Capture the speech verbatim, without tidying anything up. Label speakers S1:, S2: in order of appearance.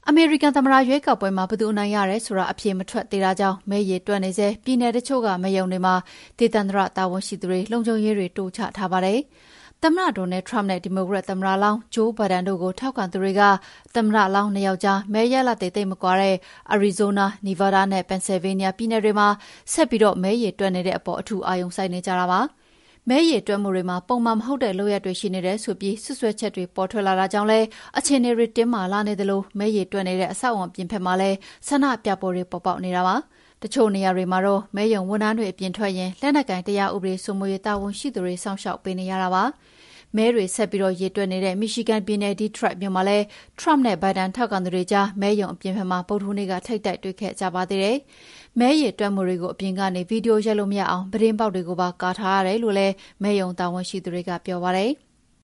S1: အမေရိကန်သမ္မတရွေးကောက်ပွဲမှာဘယ်သူအနိုင်ရတယ်ဆိုတာအဖြေမထွက်သေးတာကြောင့်မဲရေတွက်နေစေပြည်내တချို့ကမဲရုံတွေမှာဒေသန္တရတာဝန်ရှိသူတွေလုံခြုံရေးတွေတိုးချထားပါတယ်။သမ္မတဒေါ်နယ်ထရမ့်နဲ့ဒီမိုကရက်သမ္မတလောင်းဂျိုးဘိုင်ဒန်တို့ကိုထောက်ခံသူတွေကသမ္မတလောင်းနှစ်ယောက်ကြားမဲရလဒ်တွေသိပ်မကွာတဲ့အရီဇိုနာ၊နီဗားဒါးနဲ့ပန်ဆယ်ဗေးနီးယားပြည်နယ်တွေမှာဆက်ပြီးမဲရေတွက်နေတဲ့အပေါ်အထူးအာရုံစိုက်နေကြတာပါ။မဲရေတွက်မှုတွေမှာပုံမှန်မဟုတ်တဲ့လုပ်ရပ်တွေရှိနေတယ်ဆိုပြီးစွပ်စွဲချက်တွေပေါ်ထွက်လာတာကြောင့်လည်းအခြေအနေတွေတင်းမာလာနေသလိုမဲရေတွက်နေတဲ့အဆောက်အအုံအပြင်ဘက်မှာလည်းဆန္ဒပြပွဲတွေပေါ်ပေါက်နေတာပါ။တချို့နေရာတွေမှာတော့မဲရုံဝန်ထမ်းတွေအပြင်ထွက်ရင်လက်နက်ကိုင်တရားဥပဒေစိုးမိုးရေးတာဝန်ရှိသူတွေစောင့်ရှောက်ပေးနေရတာပါ။မဲတွေဆက်ပြီးရေတွက်နေတဲ့မီရှီဂန်ပြည်နယ်ဒီထရိုက်မြို့မှာလည်းထရမ့်နဲ့ဘိုင်ဒန်ထောက်ခံသူတွေကြားမဲရုံအပြင်ဘက်မှာဗုဒ္ဓဟူးနေ့ကထိပ်တိုက်တွေ့ခဲ့ကြပါသေးတယ်။မဲရေတွက်မှုတွေကိုအပြင်ကနေဗီဒီယိုရိုက်လို့မရအောင်ပြတင်းပေါက်တွေကိုပါကာထားရတယ်လို့လည်းမဲရုံတာဝန်ရှိသူတွေကပြောပါတယ်။